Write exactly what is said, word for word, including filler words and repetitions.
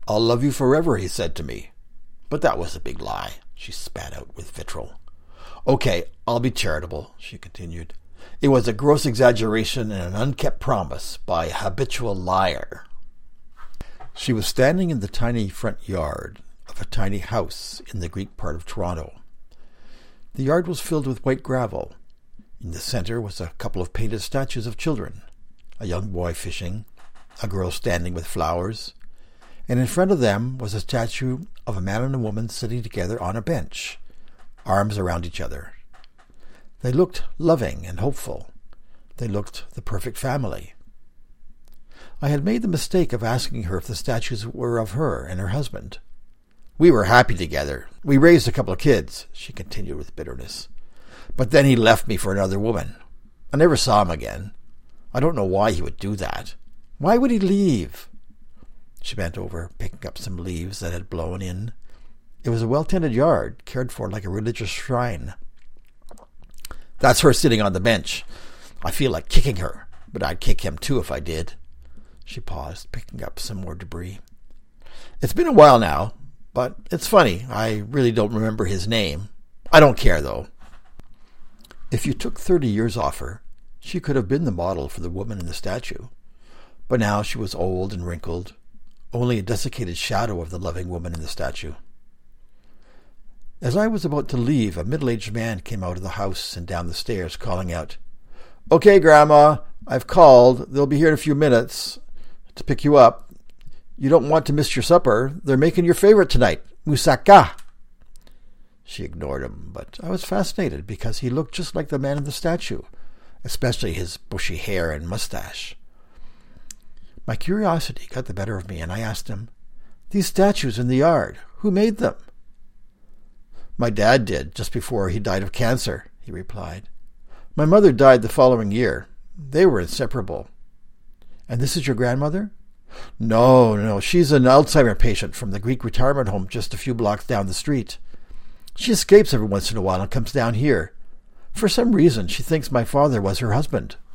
"I'll love you forever," he said to me. But that was a big lie, she spat out with vitriol. "Okay, I'll be charitable," she continued. "It was a gross exaggeration and an unkept promise by a habitual liar." She was standing in the tiny front yard of a tiny house in the Greek part of Toronto. The yard was filled with white gravel. In the center was a couple of painted statues of children, a young boy fishing, a girl standing with flowers, and in front of them was a statue of a man and a woman sitting together on a bench, arms around each other. They looked loving and hopeful. They looked the perfect family. I had made the mistake of asking her if the statues were of her and her husband. "We were happy together. We raised a couple of kids," she continued with bitterness. "But then he left me for another woman. I never saw him again. I don't know why he would do that. Why would he leave?" She bent over, picking up some leaves that had blown in. It was a well-tended yard, cared for like a religious shrine. "That's her sitting on the bench. I feel like kicking her, but I'd kick him too if I did." She paused, picking up some more debris. "It's been a while now, but it's funny. I really don't remember his name. I don't care, though." If you took thirty years off her, she could have been the model for the woman in the statue. But now she was old and wrinkled, only a desiccated shadow of the loving woman in the statue. As I was about to leave, a middle-aged man came out of the house and down the stairs, calling out, "Okay, Grandma, I've called. They'll be here in a few minutes to pick you up. You don't want to miss your supper. They're making your favorite tonight, moussaka." She ignored him, but I was fascinated because he looked just like the man in the statue, especially his bushy hair and mustache. My curiosity got the better of me, and I asked him, "These statues in the yard, who made them?" "My dad did, just before he died of cancer," he replied. "My mother died the following year. They were inseparable." "And this is your grandmother?" No, no, she's an Alzheimer patient from the Greek retirement home just a few blocks down the street. She escapes every once in a while and comes down here. For some reason, she thinks my father was her husband."